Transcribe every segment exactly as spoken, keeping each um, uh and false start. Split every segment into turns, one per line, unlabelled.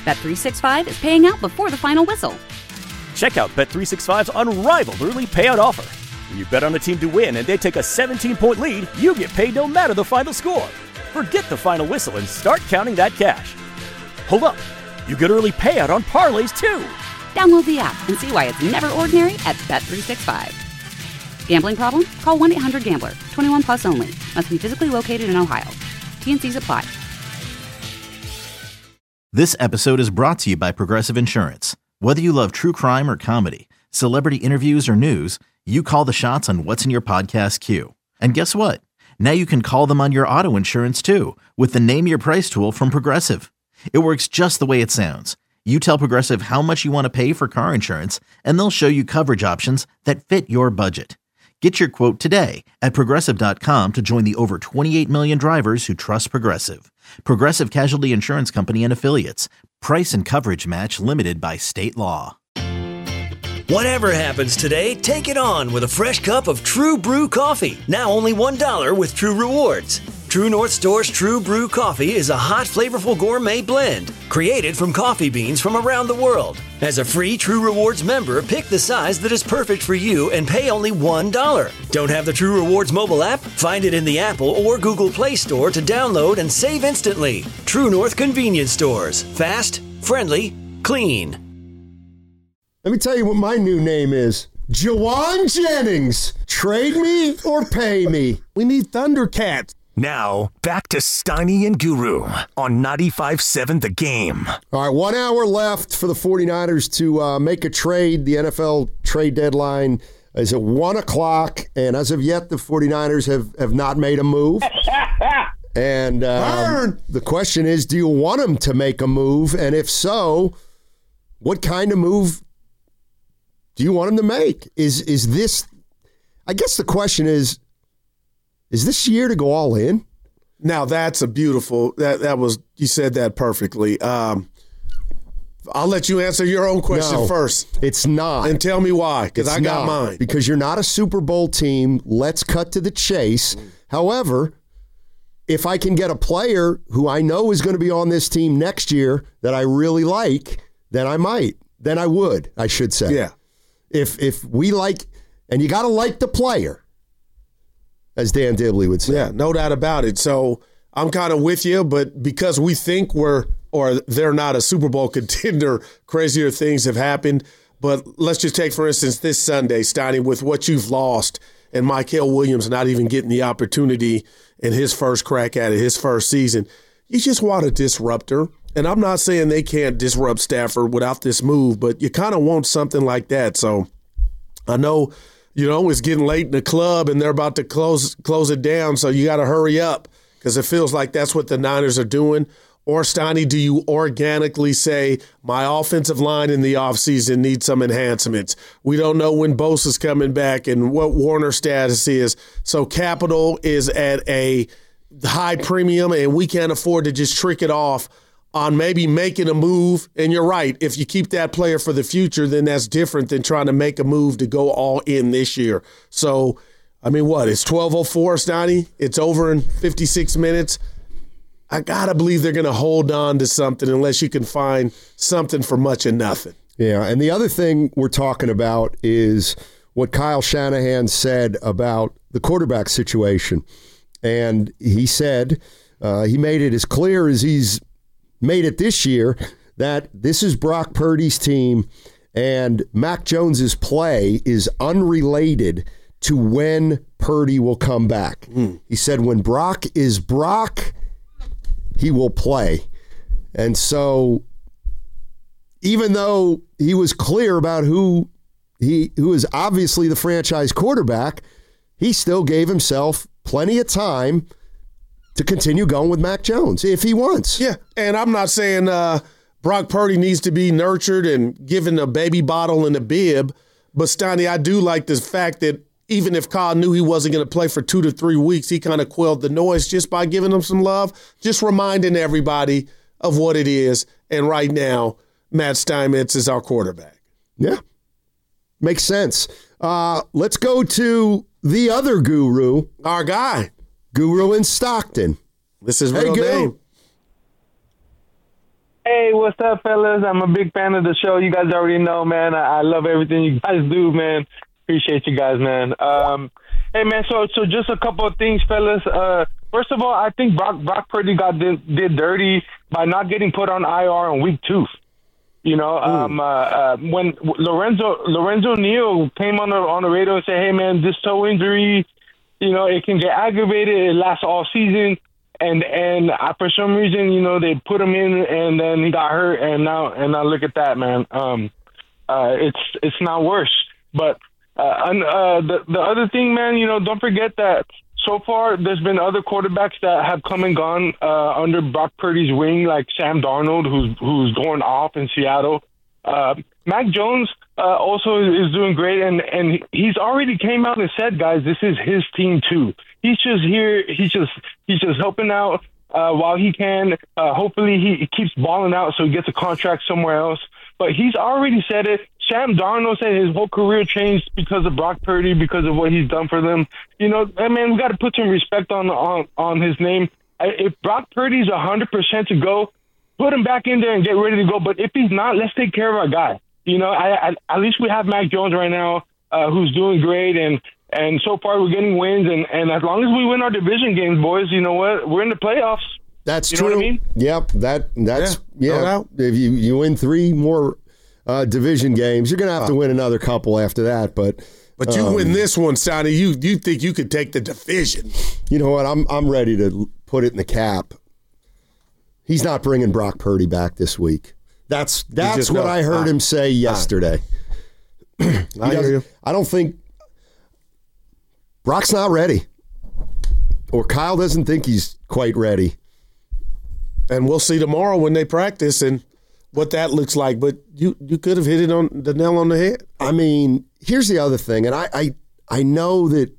Bet three sixty-five is paying out before the final whistle.
Check out Bet three sixty-five's unrivaled early payout offer. When you bet on a team to win and they take a seventeen-point lead, you get paid no matter the final score. Forget the final whistle and start counting that cash. Hold up. You get early payout on parlays, too.
Download the app and see why it's never ordinary at Bet three sixty-five. Gambling problem? Call one eight hundred gambler. twenty-one plus only. Must be physically located in Ohio. T N Cs apply.
This episode is brought to you by Progressive Insurance. Whether you love true crime or comedy, celebrity interviews or news, you call the shots on what's in your podcast queue. And guess what? Now you can call them on your auto insurance too with the Name Your Price tool from Progressive. It works just the way it sounds. You tell Progressive how much you want to pay for car insurance, and they'll show you coverage options that fit your budget. Get your quote today at Progressive dot com to join the over twenty-eight million drivers who trust Progressive. Progressive Casualty Insurance Company and Affiliates. Price and coverage match limited by state law.
Whatever happens today, take it on with a fresh cup of True Brew coffee. Now only one dollar with True Rewards. True North Store's True Brew coffee is a hot, flavorful gourmet blend created from coffee beans from around the world. As a free True Rewards member, pick the size that is perfect for you and pay only one dollar. Don't have the True Rewards mobile app? Find it in the Apple or Google Play Store to download and save instantly. True North Convenience Stores. Fast, friendly, clean.
Let me tell you what my new name is. Jawan Jennings. Trade me or pay me. We need Thundercats.
Now, back to Steiny and Guru on ninety-five seven The Game.
All right, one hour left for the 49ers to uh, make a trade. The N F L trade deadline is at one o'clock, and as of yet, the 49ers have, have not made a move. And um, the question is, do you want them to make a move? And if so, what kind of move do you want them to make? Is is this, I guess the question is, is this year to go all in?
Now that's a beautiful, that that was, you said that perfectly. Um, I'll let you answer your own question
no,
first.
It's not.
And tell me why, because I got
not,
mine.
Because you're not a Super Bowl team. Let's cut to the chase. Mm. However, if I can get a player who I know is going to be on this team next year that I really like, then I might. Then I would, I should say.
Yeah.
If if we like, and you got to like the player, as Dan Dibley would say.
Yeah, no doubt about it. So I'm kind of with you, but because we think we're, or they're not a Super Bowl contender, crazier things have happened. But let's just take, for instance, this Sunday, Steiny, with what you've lost and Mykel Williams not even getting the opportunity in his first crack at it, his first season. You just want a disruptor. And I'm not saying they can't disrupt Stafford without this move, but you kind of want something like that. So I know, you know, it's getting late in the club and they're about to close close it down, so you got to hurry up because it feels like that's what the Niners are doing. Or, Steiny, do you organically say, my offensive line in the offseason needs some enhancements? We don't know when Bosa's coming back and what Warner's status is. So capital is at a high premium, and we can't afford to just trick it off on maybe making a move. And you're right, if you keep that player for the future, then that's different than trying to make a move to go all in this year. So, I mean, what? It's twelve oh four, Steiny. It's over in fifty-six minutes. I got to believe they're going to hold on to something unless you can find something for much of nothing.
Yeah, and the other thing we're talking about is what Kyle Shanahan said about the quarterback situation. And he said, uh, he made it as clear as he's made it this year that this is Brock Purdy's team and Mac Jones's play is unrelated to when Purdy will come back. Mm. He said when Brock is Brock, he will play. And so even though he was clear about who he who is obviously the franchise quarterback, he still gave himself plenty of time to continue going with Mac Jones if he wants.
Yeah, and I'm not saying uh, Brock Purdy needs to be nurtured and given a baby bottle and a bib, but Steiny, I do like the fact that even if Kyle knew he wasn't going to play for two to three weeks, he kind of quelled the noise just by giving him some love, just reminding everybody of what it is. And right now, Matt Steinmetz is our quarterback.
Yeah, makes sense. Uh, let's go to the other guru.
Our guy.
Guru in Stockton.
This is real
hey,
name.
Hey, what's up, fellas? I'm a big fan of the show. You guys already know, man. I, I love everything you guys do, man. Appreciate you guys, man. Um, hey, man, so so just a couple of things, fellas. Uh, first of all, I think Brock, Brock Purdy got did, did dirty by not getting put on I R in week two. You know, um, uh, uh, when Lorenzo Lorenzo Neal came on the, on the radio and said, hey, man, this toe injury, you know, it can get aggravated. It lasts all season. And and I, for some reason, you know, they put him in, and then he got hurt, and now and now look at that, man. Um, uh, it's it's not worse. But uh, and, uh, the the other thing, man, you know, don't forget that so far there's been other quarterbacks that have come and gone uh, under Brock Purdy's wing, like Sam Darnold, who's who's going off in Seattle. Uh, Mac Jones uh, also is doing great, and and he's already came out and said, guys, this is his team too. He's just here. He's just he's just helping out uh, while he can. Uh, hopefully, he, he keeps balling out so he gets a contract somewhere else. But he's already said it. Sam Darnold said his whole career changed because of Brock Purdy, because of what he's done for them. You know, I mean, we got to put some respect on on on his name. If Brock Purdy's a hundred percent to go, put him back in there and get ready to go. But if he's not, let's take care of our guy. You know, I, I, at least we have Mac Jones right now, uh, who's doing great, and. And so far, we're getting wins, and, and as long as we win our division games, boys, you know what? We're in the playoffs.
That's
you
true.
Know what I mean?
Yep. That that's
yeah.
yeah.
No
if you, you win three more uh, division games, you're gonna have to win another couple after that. But
but you
um,
win this one, Sonny. You you think you could take the division?
You know what? I'm I'm ready to put it in the cap. He's not bringing Brock Purdy back this week. That's that's what I heard ah, him say yesterday. Ah. I hear you. I don't think. Brock's not ready, or Kyle doesn't think he's quite ready.
And we'll see tomorrow when they practice and what that looks like. But you, you could have hit it on the nail on the head.
I mean, here's the other thing, and I, I, I know that,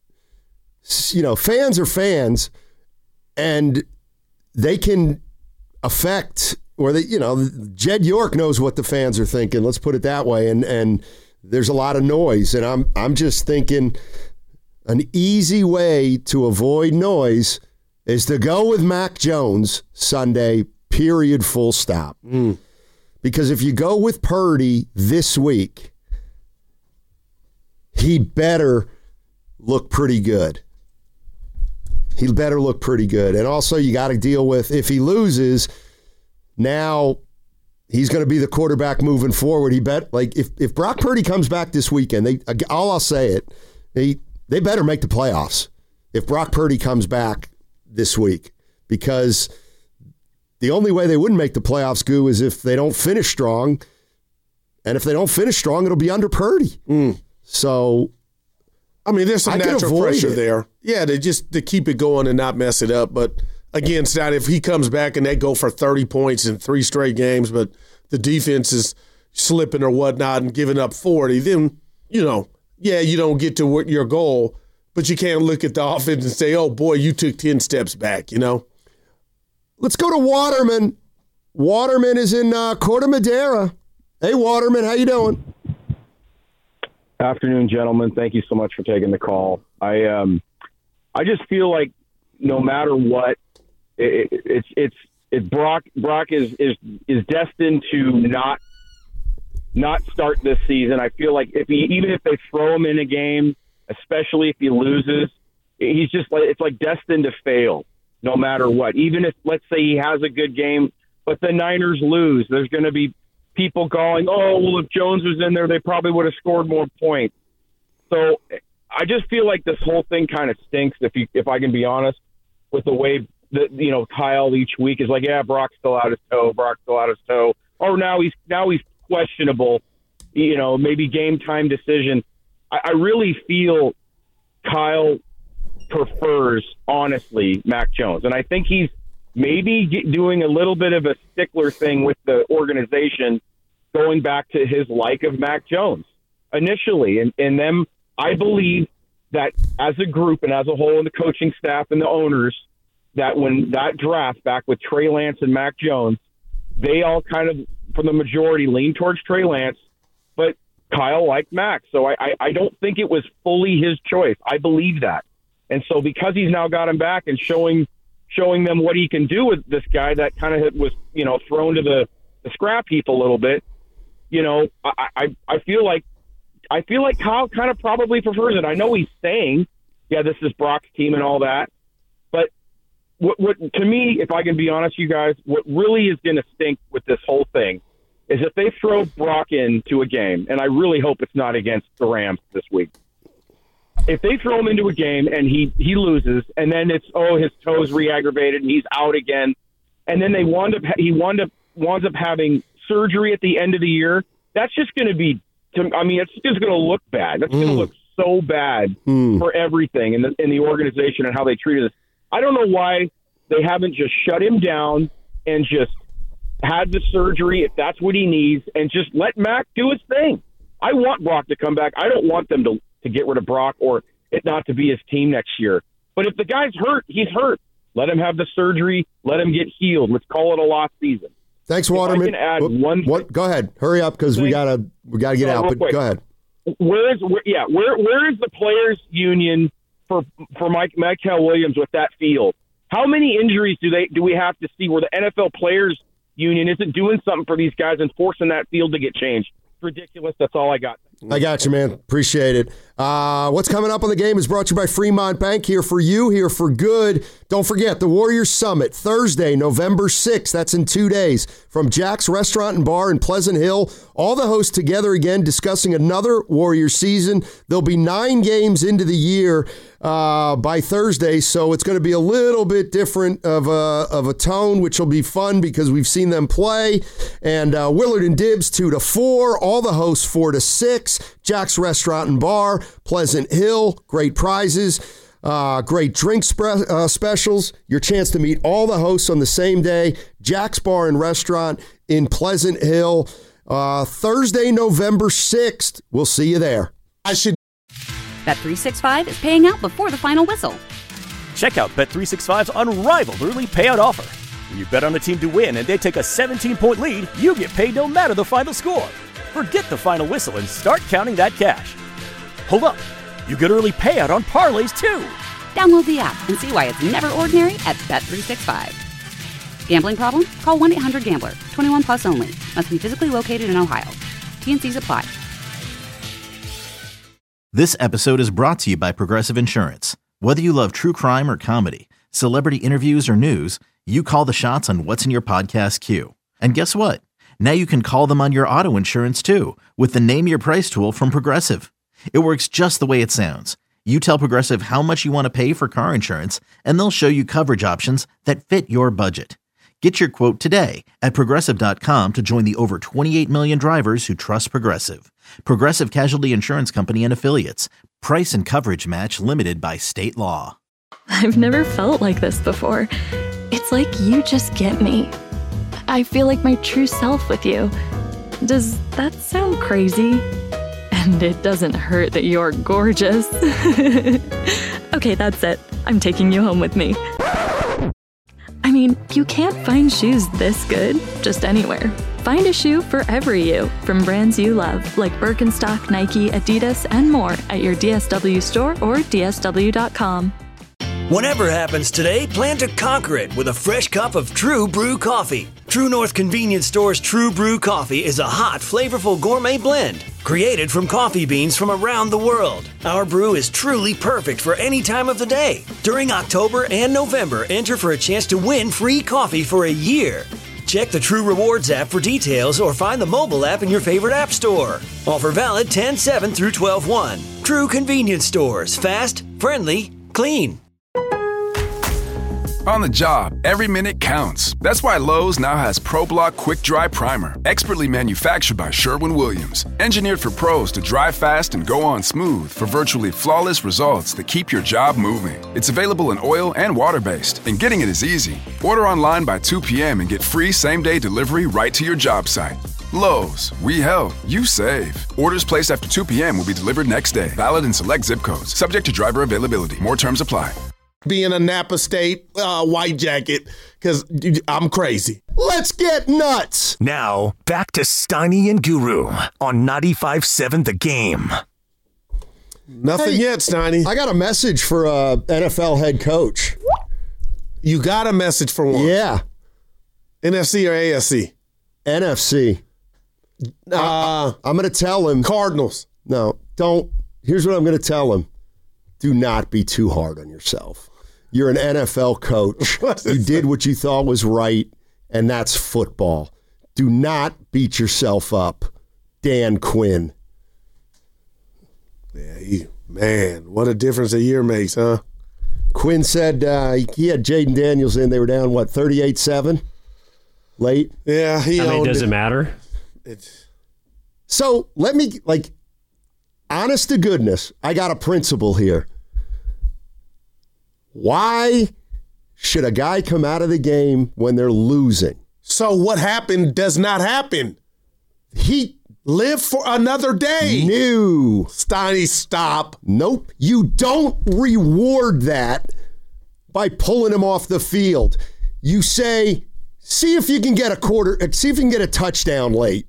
you know, fans are fans, and they can affect, or they, you know, Jed York knows what the fans are thinking. Let's put it that way, and and there's a lot of noise, and I'm I'm just thinking. An easy way to avoid noise is to go with Mac Jones Sunday, period, full stop. Mm. Because if you go with Purdy this week, he better look pretty good. He better look pretty good. And also you got to deal with, if he loses, now he's going to be the quarterback moving forward. He bet, like, if, if Brock Purdy comes back this weekend, they all I'll say it, they They better make the playoffs if Brock Purdy comes back this week, because the only way they wouldn't make the playoffs, Goo, is if they don't finish strong. And if they don't finish strong, it'll be under Purdy. Mm. So,
I mean, there's some natural pressure there. Yeah, to just to keep it going and not mess it up. But again, Stott, if he comes back and they go for thirty points in three straight games, but the defense is slipping or whatnot and giving up forty, then, you know, yeah, you don't get to your goal, but you can't look at the offense and say, oh, boy, you took ten steps back, you know?
Let's go to Waterman. Waterman is in uh, Corte Madera. Hey, Waterman, how you doing?
Afternoon, gentlemen. Thank you so much for taking the call. I um, I just feel like no matter what, it, it, it's it's it's Brock Brock is is is destined to not not start this season. I feel like if he even if they throw him in a game, especially if he loses, he's just like it's like destined to fail no matter what. Even if let's say he has a good game, but the Niners lose, there's going to be people going, oh, well, if Jones was in there, they probably would have scored more points. So I just feel like this whole thing kind of stinks, if you, if I can be honest, with the way that, you know, Kyle each week is like, yeah, Brock's still out his toe, Brock's still out his toe. Oh, now he's now he's questionable, you know, maybe game time decision. I, I really feel Kyle prefers, honestly, Mac Jones. And I think he's maybe doing a little bit of a stickler thing with the organization, going back to his like of Mac Jones initially. And, and them, I believe that as a group and as a whole, and the coaching staff and the owners, that when that draft back with Trey Lance and Mac Jones, they all kind of, for the majority, leaned towards Trey Lance, but Kyle liked Mac. So I, I, I don't think it was fully his choice. I believe that. And so because he's now got him back and showing showing them what he can do with this guy that kind of was, you know, thrown to the, the scrap heap a little bit. You know, I, I, I feel like I feel like Kyle kind of probably prefers it. I know he's saying, yeah, this is Brock's team and all that. But what, what to me, if I can be honest, you guys, what really is going to stink with this whole thing is if they throw Brock into a game, and I really hope it's not against the Rams this week. If they throw him into a game and he, he loses, and then it's, oh, his toe's re-aggravated and he's out again, and then they wind up, he wind up, winds up having surgery at the end of the year, that's just going to be, I mean, it's just going to look bad. That's mm. going to look so bad mm. for everything in the, in the organization and how they treated us. I don't know why they haven't just shut him down and just had the surgery if that's what he needs and just let Mac do his thing. I want Brock to come back. I don't want them to, to get rid of Brock or it not to be his team next year. But if the guy's hurt, he's hurt. Let him have the surgery. Let him get healed. Let's call it a lost season.
Thanks, Waterman.
If I can add
what,
one
what, go ahead. Hurry up because we gotta we gotta get
so,
out. But
quick.
go ahead.
Where is where, yeah? Where where is the players' union for for Mike Michael Williams with that field? How many injuries do they do we have to see where the N F L players' union isn't doing something for these guys and forcing that field to get changed? It's ridiculous. That's all I got.
I got you, man. Appreciate it. Uh, what's coming up on the game is brought to you by Fremont Bank. Here for you, here for good. Don't forget, the Warriors Summit, Thursday, November sixth. That's in two days. From Jack's Restaurant and Bar in Pleasant Hill. All the hosts together again discussing another Warriors season. There'll be nine games into the year uh, by Thursday, so it's going to be a little bit different of a, of a tone, which will be fun because we've seen them play. And uh, Willard and Dibbs, two to four. All the hosts, four to six. Jack's Restaurant and Bar, Pleasant Hill, great prizes, uh, great drink spe- uh, specials, your chance to meet all the hosts on the same day. Jack's Bar and Restaurant in Pleasant Hill, uh, Thursday, November sixth. We'll see you there.
I should.
Bet three sixty-five is paying out before the final whistle.
Check out Bet three sixty-five's unrivaled early payout offer. When you bet on a team to win and they take a seventeen-point lead, you get paid no matter the final score. Forget the final whistle and start counting that cash. Hold up. You get early payout on parlays, too.
Download the app and see why it's never ordinary at Bet three sixty-five. Gambling problem? Call one eight hundred gambler. twenty-one plus only. Must be physically located in Ohio. T N Cs apply.
This episode is brought to you by Progressive Insurance. Whether you love true crime or comedy, celebrity interviews or news, you call the shots on what's in your podcast queue. And guess what? Now you can call them on your auto insurance too with the Name Your Price tool from Progressive. It works just the way it sounds. You tell Progressive how much you want to pay for car insurance, and they'll show you coverage options that fit your budget. Get your quote today at Progressive dot com to join the over twenty-eight million drivers who trust Progressive. Progressive Casualty Insurance Company and Affiliates. Price and coverage match limited by state law.
I've never felt like this before. It's like you just get me. I feel like my true self with you. Does that sound crazy? And it doesn't hurt that you're gorgeous. Okay, that's it. I'm taking you home with me. I mean, you can't find shoes this good just anywhere. Find a shoe for every you from brands you love, like Birkenstock, Nike, Adidas, and more at your D S W store or D S W dot com.
Whatever happens today, plan to conquer it with a fresh cup of True Brew coffee. True North Convenience Store's True Brew coffee is a hot, flavorful gourmet blend created from coffee beans from around the world. Our brew is truly perfect for any time of the day. During October and November, enter for a chance to win free coffee for a year. Check the True Rewards app for details or find the mobile app in your favorite app store. Offer valid ten seven through twelve one. True Convenience Stores. Fast, friendly, clean.
On the job, every minute counts. That's why Lowe's now has ProBlock Quick Dry Primer, expertly manufactured by Sherwin-Williams. Engineered for pros to dry fast and go on smooth for virtually flawless results that keep your job moving. It's available in oil and water-based, and getting it is easy. Order online by two p.m. and get free same-day delivery right to your job site. Lowe's, we help, you save. Orders placed after two p.m. will be delivered next day. Valid in select zip codes. Subject to driver availability. More terms apply.
Being a Napa State uh, white jacket, because I'm crazy.
Let's get nuts.
Now, back to Steiny and Guru on ninety-five point seven The Game.
Nothing
Hey,
yet, Steiny.
I got a message for a N F L head coach.
You got a message for one.
Yeah.
N F C or A F C?
N F C. Uh, I'm going to tell him.
Cardinals.
No, don't. Here's what I'm going to tell him. Do not be too hard on yourself. You're an N F L coach. You did what you thought was right, and that's football. Do not beat yourself up. Dan Quinn.
Yeah, he, man, what a difference a year makes, huh?
Quinn said uh, he had Jaden Daniels in. They were down, what, thirty-eight seven? Late?
Yeah, he
I mean, does
it.
it matter?
It's...
So let me, like, honest to goodness, I got a principle here. Why should a guy come out of the game when they're losing?
So what happened does not happen.
He
live for another day.
No.
Steiny, stop.
Nope. You don't reward that by pulling him off the field. You say, see if you can get a quarter, see if you can get a touchdown late.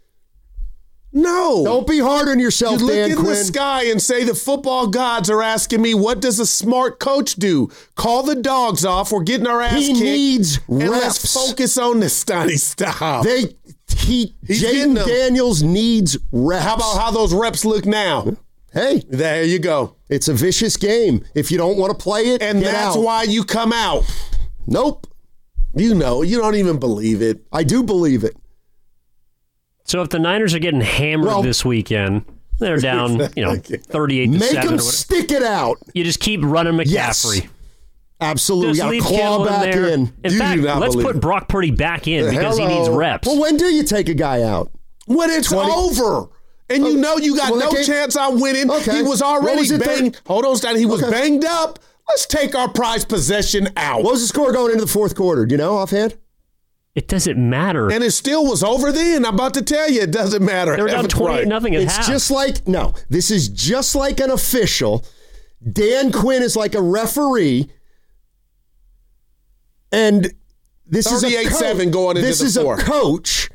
No.
Don't be hard on yourself,
you look
Dan
in
Quinn.
the sky and say the football gods are asking me, what does a smart coach do? Call the dogs off. We're getting our ass
he
kicked.
He needs
and
reps.
Let's focus on this, Steiny. Stop.
They, he, Jaden Daniels needs reps.
How about how those reps look now?
Hey.
There you go.
It's a vicious game. If you don't want to play it,
and
get
that's
out.
why you come out.
Nope.
You know, you don't even believe it.
I do believe it.
So if the Niners are getting hammered well, this weekend, they're down, you know, thirty-eight to
Make
seven.
Make them stick it out.
You just keep running McCaffrey.
Yes. Absolutely.
Just leave Kittle
back
in there.
in.
In
you
fact, let's put
it.
Brock Purdy back in
uh,
because
hello.
he needs reps.
Well, when do you take a guy out?
When it's
twenty
over. And you know you got
well,
no chance on winning.
Okay.
He was already
was
banged. Hold on, Stan. He was
okay.
banged up. Let's take our prized possession out.
What was the score going into the fourth quarter? Do you know offhand?
It doesn't matter.
And it still was over then. I'm about to tell you, it doesn't matter.
They were down twenty-eight nothing at
It's
half.
just like, no, this is just like an official. Dan Quinn is like a referee. And this is a
thirty-eight seven going into
This
the
is
fourth.
a coach,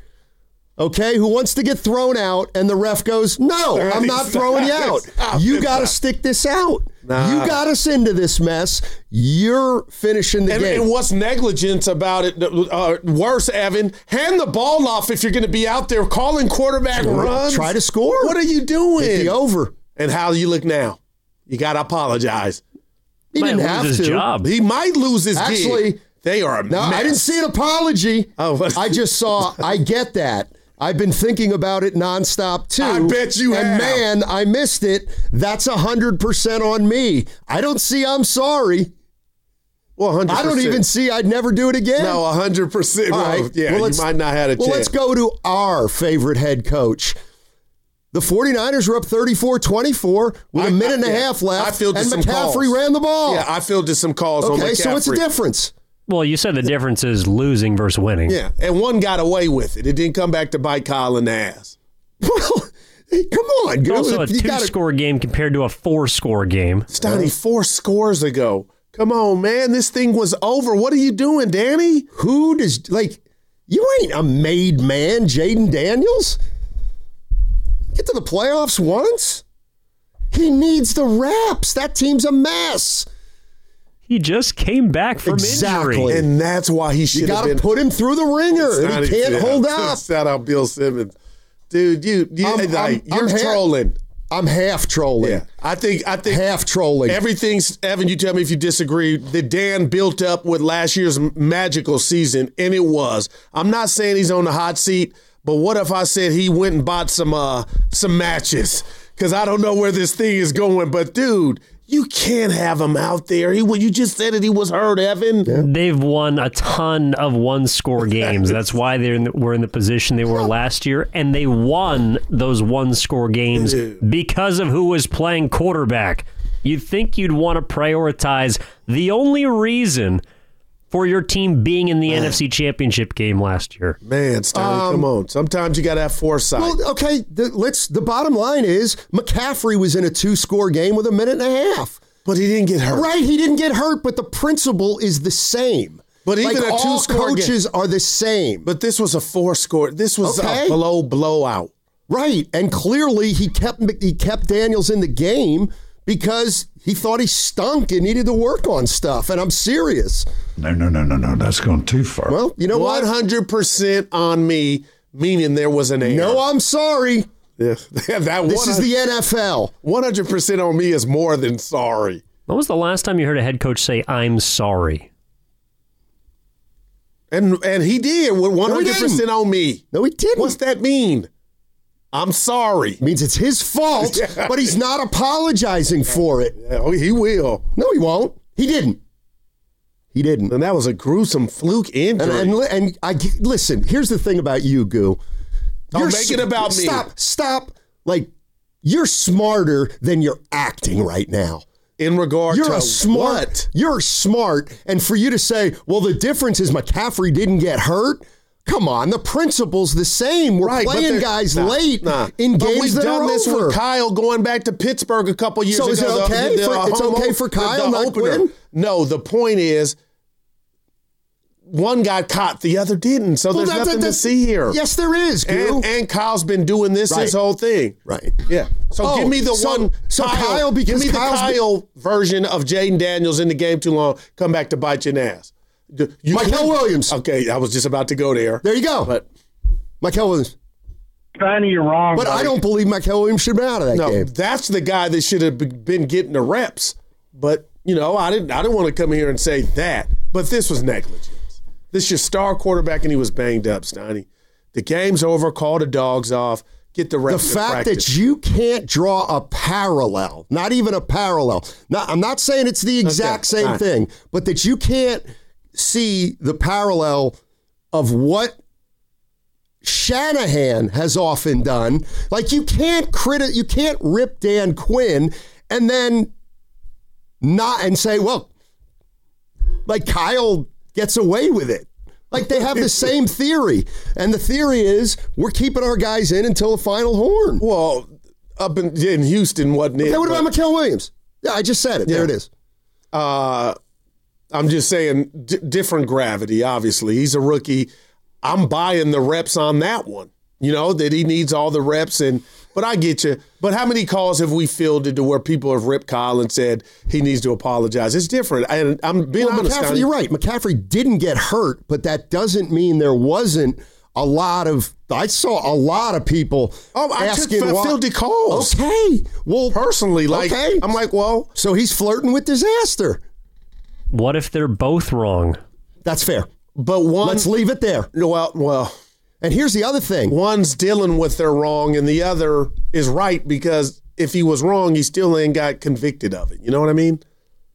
okay, who wants to get thrown out, and the ref goes, no, I'm not throwing you out. You got to stick this out.
Nah.
You got us into this mess. You're finishing the
and,
game.
And what's negligence about it? Uh, worse, Evan, hand the ball off if you're going to be out there calling quarterback runs.
Try to score.
What are you doing?
Hit the over.
And how do you look now? You got to apologize.
He
might
didn't
lose
have
his
to.
Job.
He might lose his
Actually,
gig. They are a
no,
mess.
I didn't see an apology.
Oh,
I just saw, I get that. I've been thinking about it nonstop, too.
I bet you
and
have.
And, man, I missed it. That's one hundred percent on me. I don't see I'm sorry.
Well, one hundred percent.
I don't even see I'd never do it again.
No, one hundred percent.
All
Well,
right.
yeah,
well,
you might not have a
well,
chance.
let's go to our favorite head coach. The 49ers were up thirty-four twenty-four with
I,
a minute and
I,
a
yeah,
half left,
I fielded
and
some
McCaffrey
calls.
ran the ball.
Yeah, I fielded some calls on McCaffrey.
Okay, so what's the difference?
Well, you said the difference is losing versus winning.
Yeah, and one got away with it. It didn't come back to bite Kyle in the ass.
Well, hey, come on.
It's also a
You gotta-
two-score game compared to a four-score game.
Stoney, four scores ago. Come on, man. This thing was over. What are you doing, Danny?
Who does, like, you ain't a made man, Jaden Daniels. Get to the playoffs once. He needs the reps. That team's a mess.
He just came back from
Exactly.
injury.
And that's why he should
You
have
got to
been.
put him through the ringer. And
Stoney,
he can't
yeah.
hold up.
Shout out Bill Simmons. Dude, you, you
I'm-
like,
I'm-
you're
I'm ha-
trolling.
I'm half trolling.
Yeah, I think I think
half trolling.
Everything's Evan. You tell me if you disagree. That Dan built up with last year's magical season, and it was. I'm not saying he's on the hot seat, but what if I said he went and bought some uh some matches? Because I don't know where this thing is going. But dude, you can't have him out there. He you just said it. He was hurt, Evan.
Yeah.
They've won a ton of one-score games. That's why they were in the position they were last year, and they won those one-score games because of who was playing quarterback. You'd think you'd want to prioritize the only reason for your team being in the Man. N F C Championship game last year.
Man, Stanley,
Um,
come on. Sometimes you got to have foresight.
Well, okay, the, let's. The bottom line is McCaffrey was in a two-score game with a minute and a half.
But he didn't get hurt.
Right, he didn't get hurt, but the principle is the same.
But even
like
a
all
two-score
coaches
game.
are the same.
But this was a four-score. This was
Okay.
a blow blowout.
Right, and clearly he kept he kept Daniels in the game because he thought he stunk and needed to work on stuff. And I'm serious.
No, no, no, no, no. That's gone too far.
Well, you know what?
one hundred percent on me, meaning there was an error.
No, I'm sorry.
Yeah, that
this is the N F L.
one hundred percent on me is more than sorry.
When was the last time you heard a head coach say, I'm sorry?
And and he did with one hundred percent
No,
on me.
No, he didn't.
What's that mean? I'm sorry.
It means it's his fault,
Yeah.
but he's not apologizing for it.
Yeah, he will.
No, he won't. He didn't. He didn't.
And that was a gruesome fluke injury.
And, and, and I listen, here's the thing about you, Goo.
Don't make it about me.
Stop, stop. Like, you're smarter than you're acting right now.
In regard
you're
to
a smart,
what?
You're smart. And for you to say, well, the difference is McCaffrey didn't get hurt. Come on, the principle's the same. We're
Right, but
playing
they're-
guys
nah,
late
nah.
in
But
games
we've
that
done
are
this
over.
with Kyle going back to Pittsburgh a couple years
So
ago.
is it
The-
okay
the- the
for- it's
home-
okay for
the-
Kyle
the
not
opener.
Quinn?
No, the point is, one got caught, the other didn't. So
Well,
there's
that-
nothing
that-
to see here.
Yes, there is, Goo.
And, and Kyle's been doing this
Right.
his whole thing.
Right.
Yeah. So
Oh,
give me the
so-
one.
so
Kyle,
Kyle,
give
because
me the
Kyle's been-
Kyle version of Jaden Daniels in the game too long. Come back to bite you in the ass. You
Michael Williams.
Okay, I was just about to go there.
There you go.
But
Michael Williams.
Steiny, you're wrong.
But
buddy.
I don't believe Michael Williams should have been out of that
no,
game.
that's the guy that should have been getting the reps. But you know, I didn't. I didn't want to come here and say that. But this was negligence. This is your star quarterback, and he was banged up, Steiny. The game's over. Call the dogs off. Get the
The
reps. in
fact
practice.
that you can't draw a parallel, not even a parallel. Not, I'm not saying it's the exact
Okay,
same
all right.
thing, but that you can't see the parallel of what Shanahan has often done. Like you can't credit, you can't rip Dan Quinn and then not and say, well, like Kyle gets away with it. Like they have the same theory. And the theory is we're keeping our guys in until the final horn.
Well, up in, in Houston wasn't it?
Okay, what about
but-
Mikel Williams? Yeah, I just said it. There
Yeah.
it is.
Uh, I'm just saying, d- different gravity, obviously. He's a rookie. I'm buying the reps on that one. You know, that he needs all the reps. and But I get you. But how many calls have we fielded to where people have ripped Kyle and said he needs to apologize? It's different. And I'm being
Well,
honest.
McCaffrey,
Scotty.
you're right. McCaffrey didn't get hurt, but that doesn't mean there wasn't a lot of. I saw a lot of people
Oh, I
asking
took
why-
fielded calls.
Okay, well,
Personally, like,
okay.
I'm like, well.
So he's flirting with disaster.
What if they're both wrong?
That's fair.
But one.
Let's leave it there.
Well, well.
And here's the other thing.
One's dealing with their wrong and the other is right because if he was wrong, he still ain't got convicted of it. You know what I mean?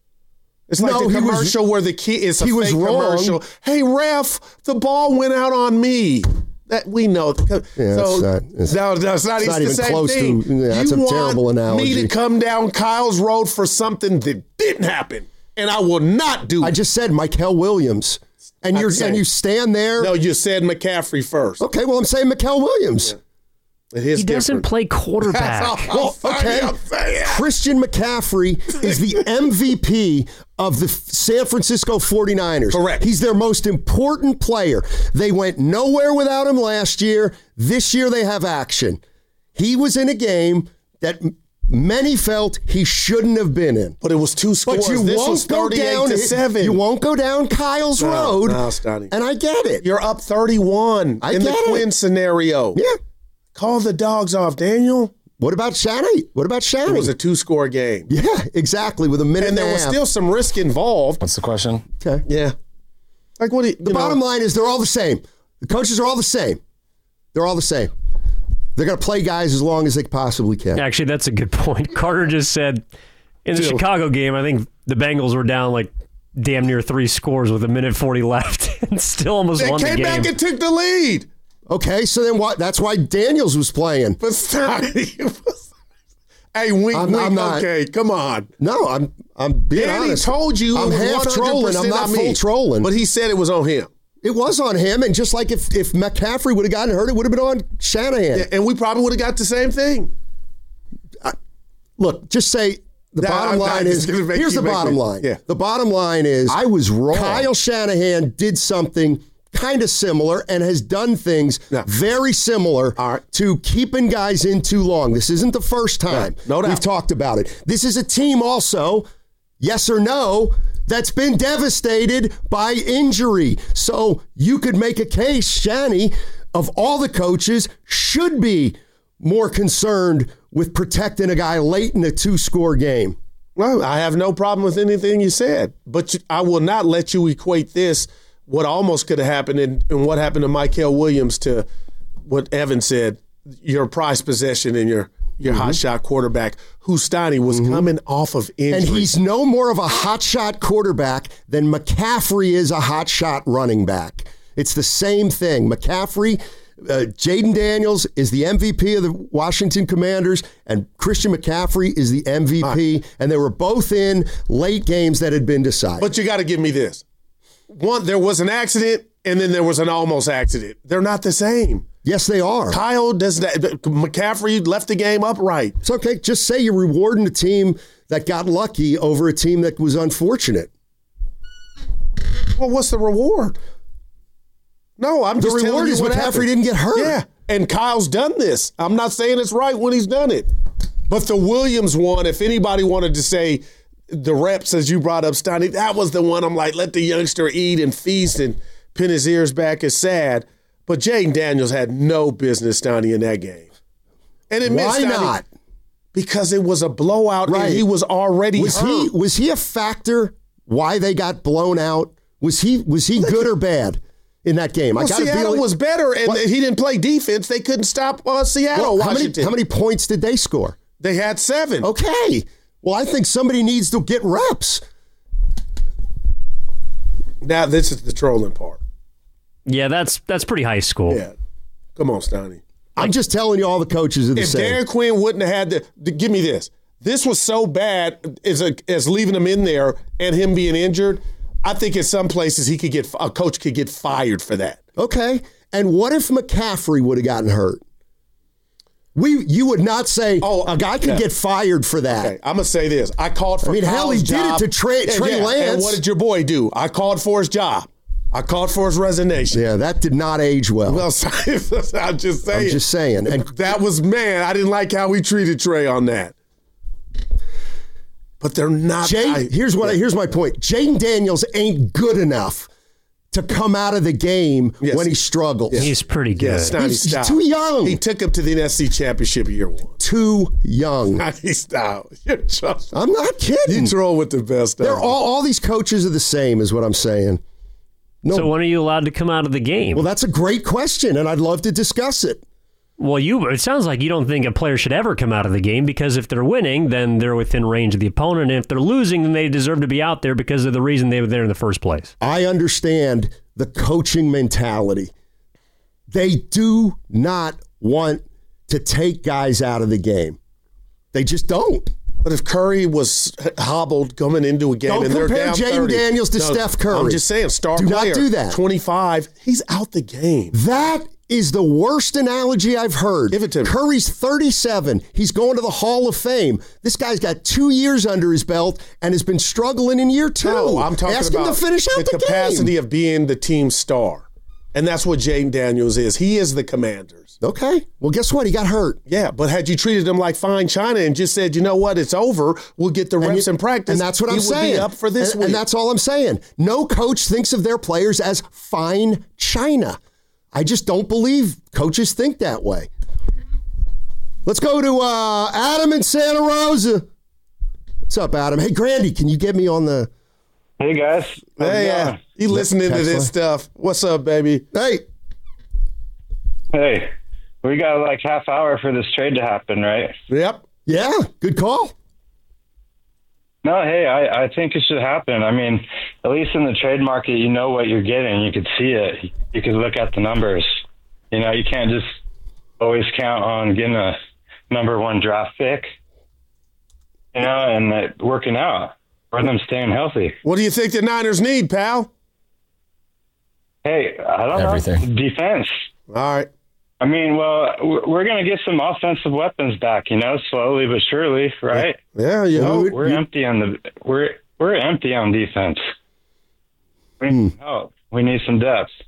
It's like
No,
the
he was-
commercial where the kid is a
he
fake
was wrong.
commercial. Hey, ref, the ball went out on me. That we know.
Yeah,
so
it's not- it's-
no, no, it's not
it's
even
not
the
even
same
close to-
thing.
yeah, that's
you
a terrible
want
analogy.
me to come down Kyle's road for something that didn't happen, and I will not do.
I
it.
just said Mikel Williams, and
Not
you're
the same.
and you stand there.
No, you said McCaffrey first.
Okay, well I'm saying Mikel Williams.
It is
He doesn't
different.
play quarterback.
That's all
Well,
I'm
okay.
saying, I'm saying.
Christian McCaffrey is the M V P of the San Francisco forty-niners.
Correct.
He's their most important player. They went nowhere without him last year. This year they have action. He was in a game that m- many felt he shouldn't have been in.
But it was two scores.
But you
this
won't
was
go
thirty-eight
down
to seven.
You won't go down Kyle's
No,
road.
no, Stoney.
And I get it.
You're up thirty-one
I
in the
get it.
Quinn scenario.
Yeah.
Call the dogs off, Daniel.
What about Shanny? What about
It
Shanny?
was a two-score game.
Yeah, exactly. With a minute
And
and,
there
a
was
half.
still some risk involved.
What's the question?
Okay.
Yeah. Like what do you,
The
you
bottom
know,
line is they're all the same. The coaches are all the same. They're all the same. They're going to play guys as long as they possibly can.
Actually, that's a good point. Carter just said in the Chicago game, I think the Bengals were down like damn near three scores with a minute forty left and still almost
they
won the
came
game.
back and took the lead.
Okay, so then what? That's why Daniels was playing.
But Stoney was... Hey, wink,
I'm-
wink.
I'm not-
Okay, come on.
No, I'm I'm being
Danny
honest.
told you it
I'm
was
half trolling. I'm
one hundred percent
not
on
full
me.
trolling.
But he said it was on him.
It was on him, and just like if if McCaffrey would have gotten hurt, it would have been on Shanahan.
Yeah, and we probably would have got the same thing.
Look, just say the
Nah,
bottom
I'm
line
not-
is
it's gonna make
here's
you
the
make
bottom
me-
line.
yeah.
The bottom line is I was wrong. Kyle Shanahan did something kind of similar and has done things yeah. very similar right. to keeping guys in too long. This isn't the first time
yeah, no doubt.
we've talked about it. This is a team also, yes or no, that's been devastated by injury. So you could make a case, Shanny, of all the coaches should be more concerned with protecting a guy late in a two-score game.
Well, I have no problem with anything you said, but I will not let you equate this, what almost could have happened and, and what happened to Michael Williams, to what Evan said, your prized possession and your your mm-hmm. hotshot quarterback, who Steiny was mm-hmm. coming off of injury.
And he's no more of a hotshot quarterback than McCaffrey is a hotshot running back. It's the same thing. McCaffrey, uh, Jaden Daniels is the M V P of the Washington Commanders, and Christian McCaffrey is the M V P, right. and they were both in late games that had been decided.
But you got to give me this. One, there was an accident, and then there was an almost accident. They're not the same.
Yes, they are.
Kyle does that. McCaffrey left the game upright.
It's okay. Just say you're rewarding a team that got lucky over a team that was unfortunate.
Well, what's the reward? No, I'm
the
just
reward
telling you
is
what
McCaffrey
happened.
didn't get hurt.
Yeah, and Kyle's done this. I'm not saying it's right when he's done it. But the Williams one, if anybody wanted to say the reps, as you brought up, Steiny, that was the one I'm like, let the youngster eat and feast and pin his ears back is sad. But Jaden Daniels had no business, Steiny, in that game. And it
Why
Steiny,
not?
Because it was a blowout
right.
and he was already
was
hurt.
He, was he a factor why they got blown out? Was he was he good or bad in that game?
Well,
I gotta
Seattle
be,
was better, and
what?
he didn't play defense. They couldn't stop uh, Seattle,
well, how
Washington.
Many, how many points did they score?
They had seven.
Okay. Well, I think somebody needs to get reps.
Now, this is the trolling part.
Yeah, that's that's pretty high school.
Yeah. Come on, Steiny.
I'm just telling you all the coaches are the
if
same.
If Darren Quinn wouldn't have had to, give me this. This was so bad as, a, as leaving him in there and him being injured, I think in some places he could get a coach could get fired for that.
Okay. And what if McCaffrey would have gotten hurt? We, you would not say, oh, a guy could yeah. get fired for that.
Okay, I'm going to say this. I called for
I mean,
Kyle's
hell, he
job.
did it to Trey,
yeah,
Trey
yeah.
Lance.
And what did your boy do? I called for his job. I called for his resignation.
Yeah, that did not age well.
Well, I'm just saying.
I'm just saying.
And that was, man, I didn't like how we treated Trey on that. But they're not.
Jay,
I,
here's what.
yeah.
I, here's my point. Jaden Daniels ain't good enough to come out of the game yes. when he struggles.
Yes. He's pretty good.
Yes,
he's, he's too young.
He took him to the N F C Championship year one.
Too young.
Stop. You're just,
I'm not kidding.
You troll with the best.
They're all, all these coaches are the same, is what I'm saying.
No. So when are you allowed to come out of the game?
Well, that's a great question, and I'd love to discuss it.
Well, you it sounds like you don't think a player should ever come out of the game because if they're winning, then they're within range of the opponent. And if they're losing, then they deserve to be out there because of the reason they were there in the first place.
I understand the coaching mentality. They do not want to take guys out of the game. They just don't.
But if Curry was hobbled coming into a game
don't
and they're
compare
down
Jaden
thirty,
Daniels to
no,
Steph Curry.
I'm just saying, star
do
player.
Do not do that.
twenty-five, he's out the game.
That is the worst analogy I've heard.
Give it to me.
Curry's thirty-seven. He's going to the Hall of Fame. This guy's got two years under his belt and has been struggling in year two.
No, I'm talking
Ask
about
him to finish out
the,
the
capacity
game.
of being the team star. And that's what Jaden Daniels is. He is the Commanders.
Okay. Well, guess what? He got hurt.
Yeah, but had you treated him like fine china and just said, you know what, it's over, we'll get the
and
reps
you,
in practice,
and that's what
he
I'm
would
saying.
Be up for this
and,
week.
and that's all I'm saying. No coach thinks of their players as fine china. I just don't believe coaches think that way. Let's go to uh, Adam in Santa Rosa. What's up, Adam? Hey, Grandy, can you get me on the...
Hey, guys.
Hey, yeah. You listening to this stuff. What's up, baby?
Hey.
Hey, we got like half hour for this trade to happen, right?
Yep.
Yeah, good call.
No, hey, I, I think it should happen. I mean, at least in the trade market, you know what you're getting. You could see it. You could look at the numbers. You know, you can't just always count on getting a number one draft pick, you know, and it working out or them staying healthy.
What do you think the Niners need, pal?
Hey, I don't
Everything.
know. Defense.
All right.
I mean, well, we're going to get some offensive weapons back, you know, slowly but surely, right?
Yeah, yeah.
So we're you, empty on the we're we're empty on defense. We need
hmm.
help. We need some depth.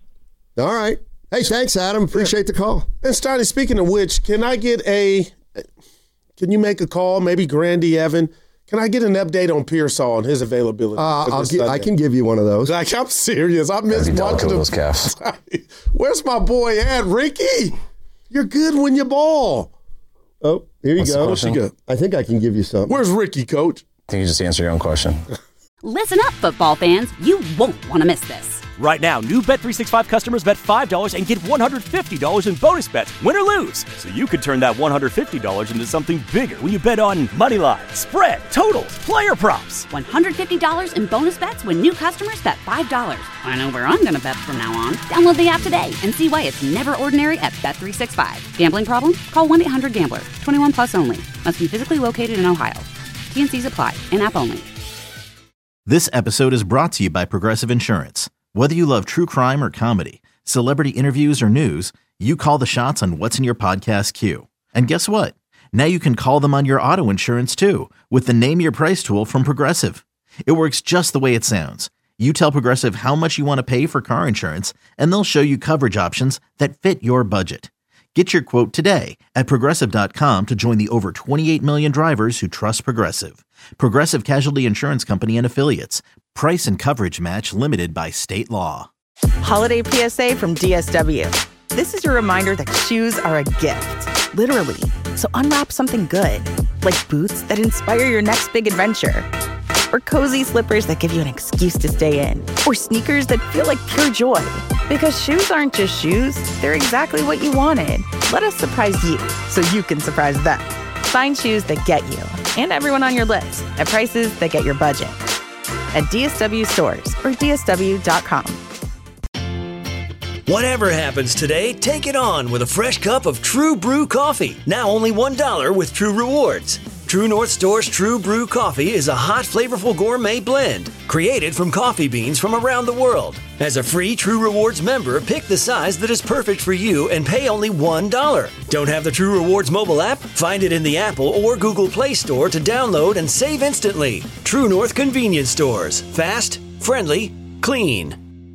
All right. Hey, thanks, Adam. Appreciate the call.
And Steiny, speaking of which, can I get a, can you make a call, maybe Grandy Evan? Can I get an update on Pearsall and his availability?
Uh, I'll gi- I can give you one of those.
Like, I'm serious. I miss watching those calves. Where's my boy at, Ricky? You're good when you ball.
Oh, here you
What's
go.
the question?
Go. I think I can give you something.
Where's Ricky, Coach?
I think you just answer your own question.
Listen up, football fans. You won't want to miss this.
Right now, new Bet three sixty-five customers bet five dollars and get one hundred fifty dollars in bonus bets, win or lose. So you could turn that one hundred fifty dollars into something bigger when you bet on money line, spread, totals, player props.
one hundred fifty dollars in bonus bets when new customers bet five dollars. I know where I'm going to bet from now on. Download the app today and see why it's never ordinary at Bet three sixty-five. Gambling problem? Call one eight hundred gambler. twenty-one plus only. Must be physically located in Ohio. T N Cs apply. In-app only.
This episode is brought to you by Progressive Insurance. Whether you love true crime or comedy, celebrity interviews or news, you call the shots on what's in your podcast queue. And guess what? Now you can call them on your auto insurance too with the Name Your Price tool from Progressive. It works just the way it sounds. You tell Progressive how much you want to pay for car insurance, and they'll show you coverage options that fit your budget. Get your quote today at Progressive dot com to join the over twenty-eight million drivers who trust Progressive. Progressive Casualty Insurance Company and Affiliates. Price and coverage match limited by state law.
Holiday P S A from D S W. This is your reminder that shoes are a gift, literally. So unwrap something good, like boots that inspire your next big adventure, or cozy slippers that give you an excuse to stay in, or sneakers that feel like pure joy. Because shoes aren't just shoes, they're exactly what you wanted. Let us surprise you so you can surprise them. Find shoes that get you and everyone on your list at prices that get your budget. At D S W stores or D S W dot com.
Whatever happens today, take it on with a fresh cup of True Brew coffee. Now only one dollar with True Rewards. True North Store's True Brew coffee is a hot, flavorful gourmet blend created from coffee beans from around the world. As a free True Rewards member, pick the size that is perfect for you and pay only one dollar. Don't have the True Rewards mobile app? Find it in the Apple or Google Play Store to download and save instantly. True North Convenience Stores. Fast, friendly, clean.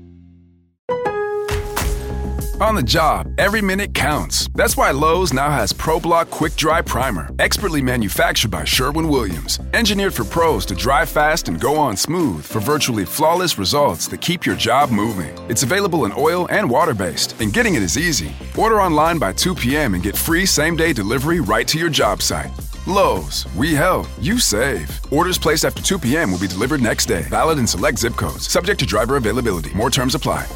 On the job, every minute counts. That's why Lowe's now has ProBlock Quick Dry Primer, expertly manufactured by Sherwin-Williams. Engineered for pros to dry fast and go on smooth for virtually flawless results that keep your job moving. It's available in oil and water-based, and getting it is easy. Order online by two p.m. and get free same-day delivery right to your job site. Lowe's, we help, you save. Orders placed after two p.m. will be delivered next day. Valid in select zip codes. Subject to driver availability. More terms apply.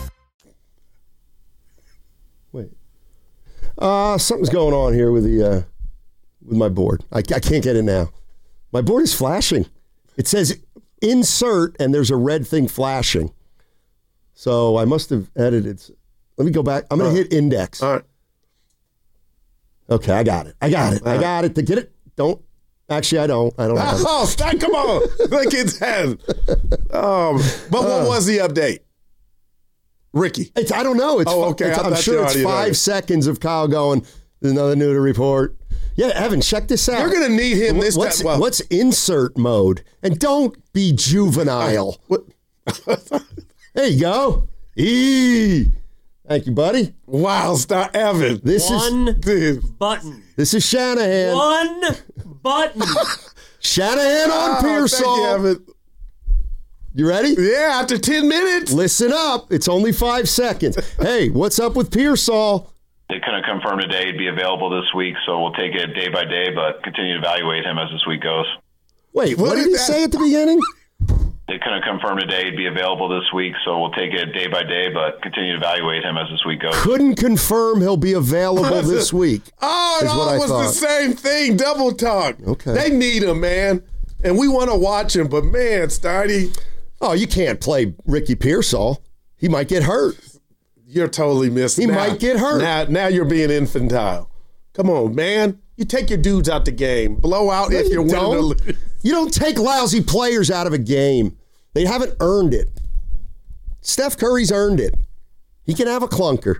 Uh, something's going on here with the uh, with my board. I, I can't get it now. My board is flashing. It says insert, and there's a red thing flashing. So I must have edited. Let me go back. I'm going to hit index.
All right.
Okay, I got it. I got it. I got it. To get it. Don't. Actually, I don't. I don't have it.
Oh, stop, come on. Look at that. Um, but what
Uh.
was the update? Ricky.
It's, I don't know. It's,
Oh, okay.
it's-
I
I'm
thought
sure
you
it's
already
five
know.
seconds of Kyle going, there's another new to report. Yeah, Evan, check this out.
You're going to need him this
what's,
time. Well,
what's insert mode? And don't be juvenile.
what?
There you go. E. Thank you, buddy.
Wow, stop, Evan.
This
One
is
button.
this is Shanahan.
One button.
Shanahan on
Oh,
Pearsall.
thank you, Evan.
You ready?
Yeah, after ten minutes.
Listen up. It's only five seconds. Hey, what's up with Pearsall?
They couldn't confirm today he'd be available this week, so we'll take it day by day, but continue to evaluate him as this week goes.
Wait, what,
What
did
is
he
that?
say at the beginning?
They couldn't confirm today he'd be available this week, so we'll take it day by day, but continue to evaluate him as this week goes.
Couldn't confirm he'll be available this week.
Oh, it
is what
all
I
was
thought.
the same thing. Double talk.
Okay.
They need him, man. And we want to watch him, but man, Steiny.
Oh, you can't play Ricky Pearsall. He might get hurt.
You're totally missed.
He
now.
might get hurt.
Now, now you're being infantile. Come on, man. You take your dudes out the game. Blow out
No,
if
you
you're winning or
don't.
losing.
You don't take lousy players out of a game. They haven't earned it. Steph Curry's earned it. He can have a clunker.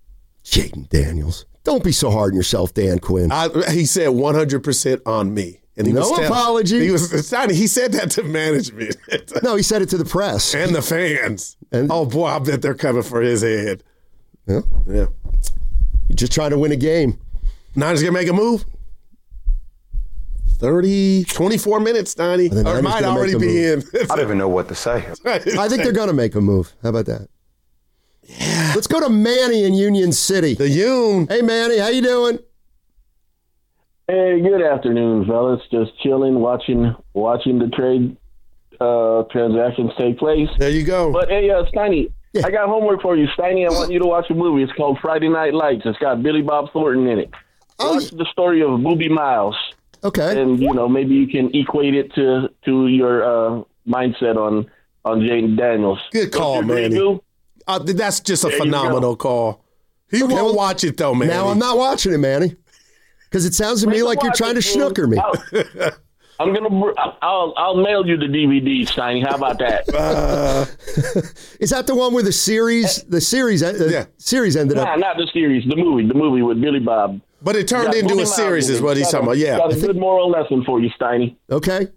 Jaden Daniels. Don't be so hard on yourself, Dan Quinn.
I, he said one hundred percent on me. And he
no
was tell-
apology.
He was Steiny, he said that to management.
No, he said it to the press.
And the fans.
And,
oh, boy, I bet they're coming for his head.
Yeah.
Yeah.
You're just trying to win a game.
Niners going to make a move? thirty, twenty-four minutes, Steiny. Or it might already be in.
I don't even know what to say.
I think they're going to make a move. How about that? Yeah. Let's go to Manny in Union City.
The Union.
Hey, Manny, how you doing?
Hey, good afternoon, fellas. Just chilling, watching watching the trade uh, transactions take place.
There you go.
But hey, uh, Steiny, yeah. I got homework for you, Steiny. I want you to watch a movie. It's called Friday Night Lights. It's got Billy Bob Thornton in it. Oh. Watch the story of Boobie Miles.
Okay.
And you know, maybe you can equate it to to your uh, mindset on on Jaden Daniels.
Good call, Manny. Uh, that's just a there phenomenal call. He okay, won't watch it though, Manny.
Now I'm not watching it, Manny. Because it sounds to me like you're trying to snooker me.
I'll, I'm gonna. I'll. I'll mail you the D V D, Steiny. How about that?
Uh, is that the one where the series, the series, uh, yeah. series ended
nah,
up?
Not the series. The movie. The movie with Billy Bob.
But it turned into a series, is what he's talking about. Yeah.
Got a good moral lesson for you, Steiny.
Okay.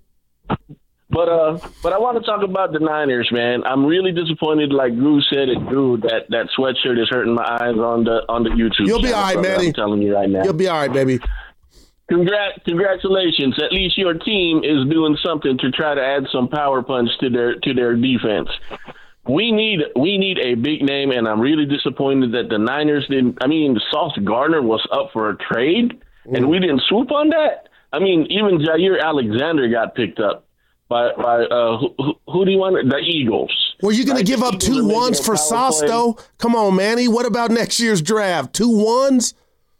But uh, but I want to talk about the Niners, man. I'm really disappointed. Like Drew said, it Drew that that sweatshirt is hurting my eyes on the on the YouTube.
You'll be all right, Manny.
I'm telling you right now.
You'll be all right, baby.
Congrat, congratulations. At least your team is doing something to try to add some power punch to their to their defense. We need we need a big name, and I'm really disappointed that the Niners didn't. I mean, Sauce Gardner was up for a trade, mm. and we didn't swoop on that. I mean, even Jair Alexander got picked up. By, by uh, who, who do you want? The Eagles.
Well, you're going right? to give up two ones for Sauce, though? Come on, Manny. What about next year's draft? Two ones?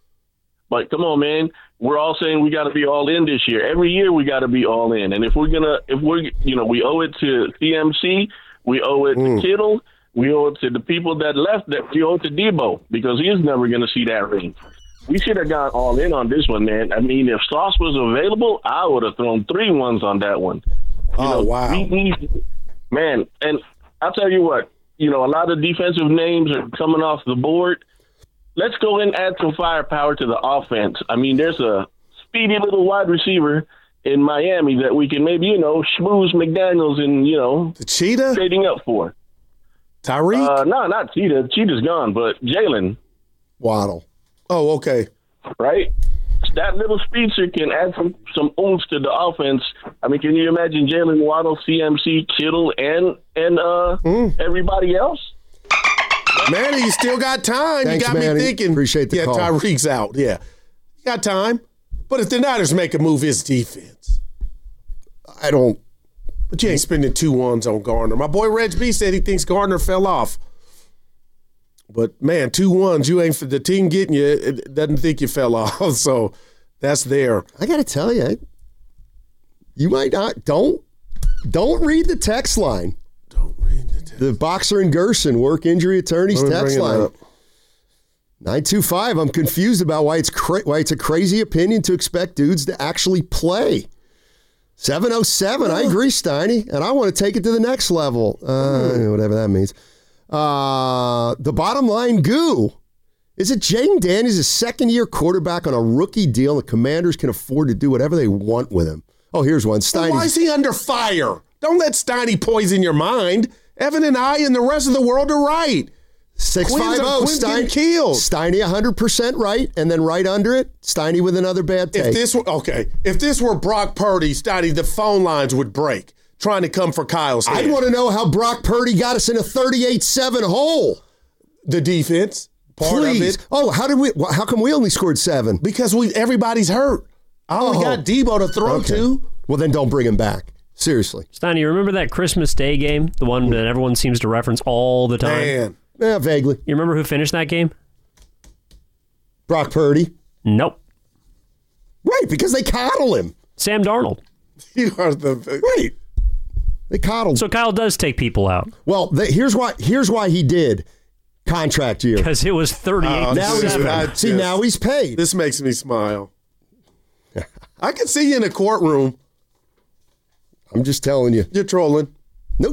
But come on, man. We're all saying we got to be all in this year. Every year we got to be all in. And if we're going to, if we're, you know, we owe it to C M C, we owe it mm. to Kittle, we owe it to the people that left, that we owe it to Debo, because he's never going to see that ring. We should have gone all in on this one, man. I mean, if Sauce was available, I would have thrown three ones on that one. You
oh,
know,
wow.
We need, man, and I'll tell you what, you know, a lot of defensive names are coming off the board. Let's go and add some firepower to the offense. I mean, there's a speedy little wide receiver in Miami that we can maybe, you know, schmooze McDaniels and, you know,
the Cheetah
trading up for.
Tyreek?
Uh, no, not Cheetah. Cheetah's gone, but Jalen
Waddle.
Oh, okay.
Right? That little speedster can add some, some oomph to the offense. I mean, can you imagine Jalen Waddle, C M C, Kittle, and and uh, mm. everybody else?
Manny, you still got time.
Thanks,
you got
Manny.
me thinking.
Appreciate the
yeah,
call.
Yeah, Tyreek's out. Yeah. You got time. But if the Niners make a move, it's defense.
I don't.
But you ain't spending two ones on Gardner. My boy Reg B said he thinks Gardner fell off. But, man, two ones, you ain't for the team getting you. It doesn't think you fell off. So that's there.
I got to tell you, you might not. Don't don't read the text line.
Don't read the text.
The Boxer and Gerson work injury attorneys text line. nine two five. I'm confused about why it's cra- why it's a crazy opinion to expect dudes to actually play. seven oh seven. I agree, Steiny, and I want to take it to the next level. Uh, whatever that means. Uh, the bottom line goo. Is it Jaden Daniels, a second-year quarterback on a rookie deal, and the Commanders can afford to do whatever they want with him? Oh, here's one. Steiny.
Why is he under fire? Don't let Steiny poison your mind. Evan and I and the rest of the world are right.
six five zero. Steiny, Steiny one hundred percent right, and then right under it, Steiny with another bad take.
If this were, okay, if this were Brock Purdy, Steiny, the phone lines would break. Trying to come for Kyle's head.
I'd want to know how Brock Purdy got us in a thirty-eight seven hole.
The defense, part
Please.
of it.
Oh, how did we? How come we only scored seven?
Because we everybody's hurt. I only oh. got Debo to throw okay. to.
Well, then don't bring him back. Seriously.
Steiny, you remember that Christmas Day game? The one that everyone seems to reference all the time?
Man.
Yeah, vaguely.
You remember who finished that game?
Brock Purdy.
Nope.
Right, because they coddle him.
Sam Darnold.
You are the...
Right. They coddled.
So Kyle does take people out.
Well, they, here's why. Here's why he did. Contract year.
Because it was thirty-eight.
Oh,
now he's paid. See, now he's paid.
This makes me smile. I can see you in a courtroom.
I'm just telling you.
You're trolling.
Nope.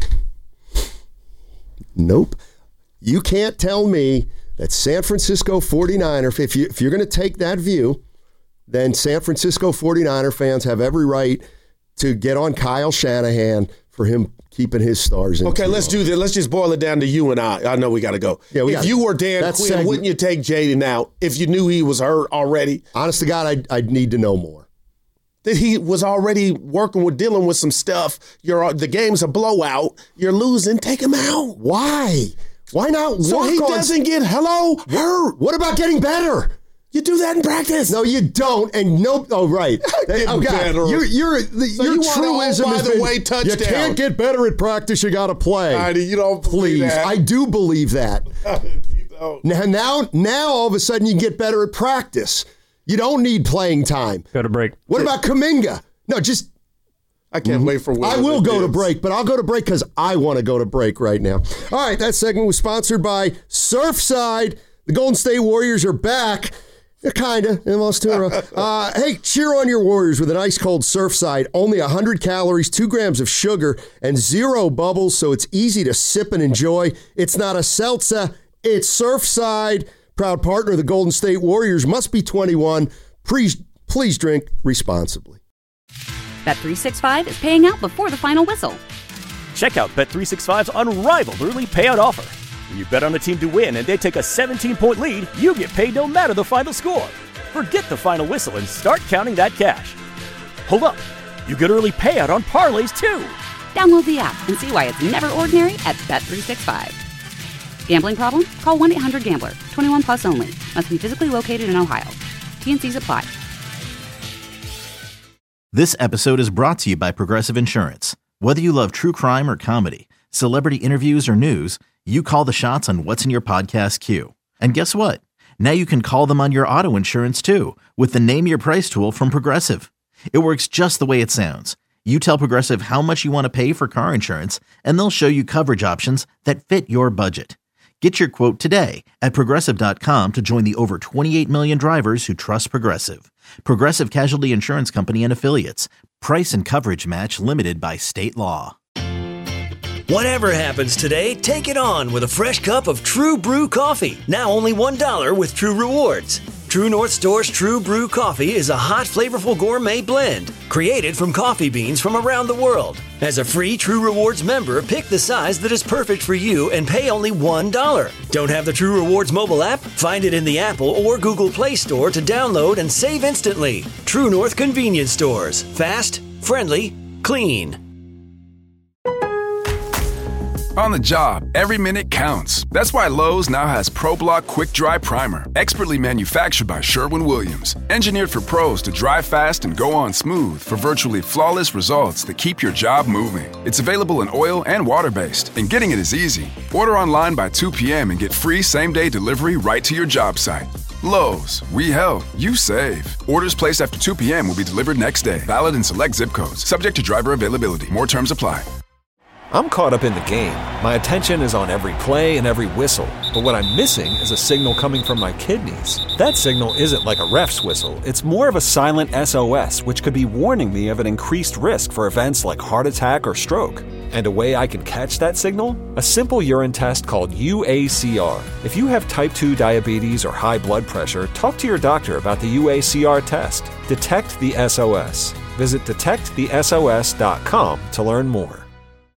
Nope. You can't tell me that San Francisco forty-niners, if, you, if you're going to take that view, then San Francisco forty-niner fans have every right to get on Kyle Shanahan for him keeping his stars in.
Okay, let's do this. Let's just boil it down to you and I. I know we got to go.
Yeah, we
if
gotta,
you were Dan Quinn, segment, wouldn't you take Jaden out if you knew he was hurt already?
Honest to God, I'd, I'd need to know more.
That he was already working with, dealing with some stuff. You're the game's a blowout. You're losing. Take him out.
Why? Why not?
So
work
he
on,
doesn't get hello hurt.
What about getting better?
You do that in practice.
No, you don't. And no, oh right. Oh God,
better.
you're you're the,
So
your
you want
truism
all, by
has
the
been,
way, touchdown.
You can't get better at practice. You got to play.
I, you don't believe
Please,
that.
I do believe that.
you don't.
Now, now, now, all of a sudden, you can get better at practice. You don't need playing time.
Go to break.
What about Kuminga? No, just.
I can't mm-hmm. wait for.
I will go to break, but I'll go to break because I want to go to break right now. All right, that segment was sponsored by Surfside. The Golden State Warriors are back. Kind of. They lost two in a row. Uh, hey, cheer on your Warriors with an ice-cold Surfside. Only one hundred calories, two grams of sugar, and zero bubbles, so it's easy to sip and enjoy. It's not a seltzer. It's Surfside. Proud partner of the Golden State Warriors. Must be twenty-one. Please, please drink responsibly.
Bet three sixty-five is paying out before the final whistle.
Check out Bet three sixty-five's unrivaled early payout offer. When you bet on a team to win and they take a seventeen-point lead, you get paid no matter the final score. Forget the final whistle and start counting that cash. Hold up. You get early payout on parlays, too.
Download the app and see why it's never ordinary at Bet three sixty-five. Gambling problem? Call one eight hundred gambler. twenty-one plus only. Must be physically located in Ohio. T N Cs apply.
This episode is brought to you by Progressive Insurance. Whether you love true crime or comedy, celebrity interviews or news, you call the shots on what's in your podcast queue. And guess what? Now you can call them on your auto insurance too with the Name Your Price tool from Progressive. It works just the way it sounds. You tell Progressive how much you want to pay for car insurance, and they'll show you coverage options that fit your budget. Get your quote today at Progressive dot com to join the over twenty-eight million drivers who trust Progressive. Progressive Casualty Insurance Company and Affiliates. Price and coverage match limited by state law.
Whatever happens today, take it on with a fresh cup of True Brew coffee. Now only one dollar with True Rewards. True North Store's True Brew coffee is a hot, flavorful gourmet blend created from coffee beans from around the world. As a free True Rewards member, pick the size that is perfect for you and pay only one dollar. Don't have the True Rewards mobile app? Find it in the Apple or Google Play Store to download and save instantly. True North Convenience Stores. Fast, friendly, clean.
On the job, every minute counts. That's why Lowe's now has ProBlock Quick Dry Primer, expertly manufactured by Sherwin-Williams. Engineered for pros to dry fast and go on smooth for virtually flawless results that keep your job moving. It's available in oil and water-based, and getting it is easy. Order online by two p.m. and get free same-day delivery right to your job site. Lowe's, we help, you save. Orders placed after two p.m. will be delivered next day. Valid in select zip codes. Subject to driver availability. More terms apply.
I'm caught up in the game. My attention is on every play and every whistle. But what I'm missing is a signal coming from my kidneys. That signal isn't like a ref's whistle. It's more of a silent S O S, which could be warning me of an increased risk for events like heart attack or stroke. And a way I can catch that signal? A simple urine test called U A C R. If you have type two diabetes or high blood pressure, talk to your doctor about the U A C R test. Detect the S O S. Visit detect the S O S dot com to learn more.